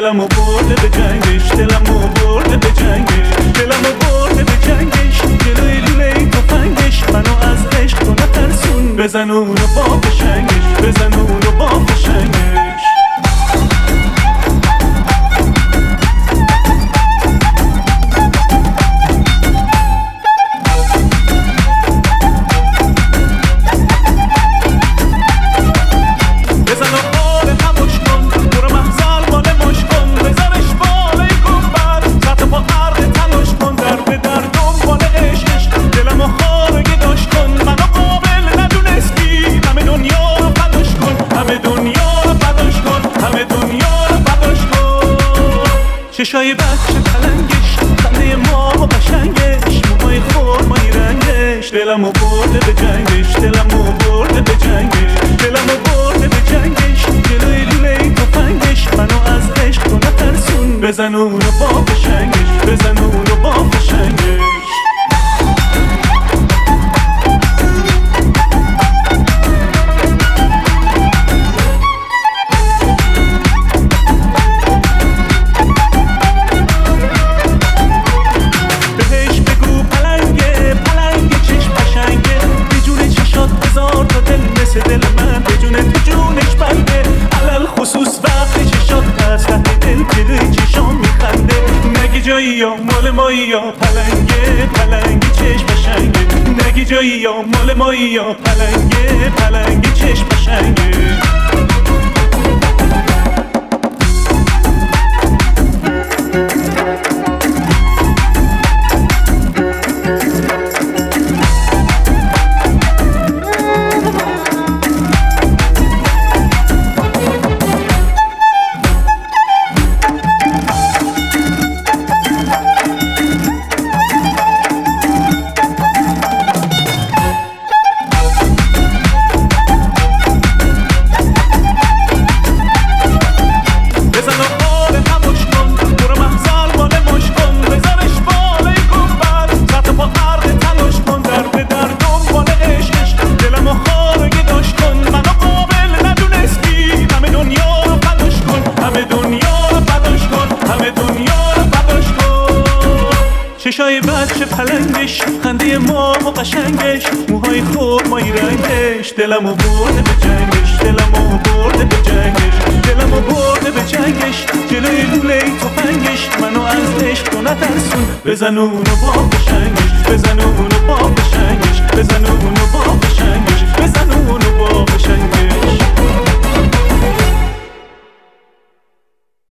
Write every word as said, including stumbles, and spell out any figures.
دلمو برده به جنگش، دلمو برده به جنگش، دلمو برده به جنگش، جلوی لوله تفنگش منو از عشق تو نترسون، بزن اونو با فشنگش، بزن اونو با فشنگش. چشای بچه پلنگش، خنده ما و قشنگش، موهای خرمایی رنگش، دلمو برده به جنگش، دلمو برده به جنگش، دلمو برده به جنگش، جلوی لوله تفنگش منو از عشق تو نترسون، بزن اونو با فشنگش، بزن اونو با فشنگش. دل من بجونه تو جونش بنده، علل خصوص وقتی چشات از ته دل جلوی چشام میخنده، نگی جایی یا مال مایی یا پلنگه پلنگی چشم قشنگه، نگی جایی یا مال مایی یا پلنگه پلنگی چشم قشنگه. چشای بچه پلنگش، خنده ما و قشنگش، موهای خرمایی رنگش، دلمو برده به جنگش، دلمو برده به جنگش، دلمو برده به جنگش، جلوی لوله تفنگش منو از عشق تو نترسون، بزن اونو با فشنگش.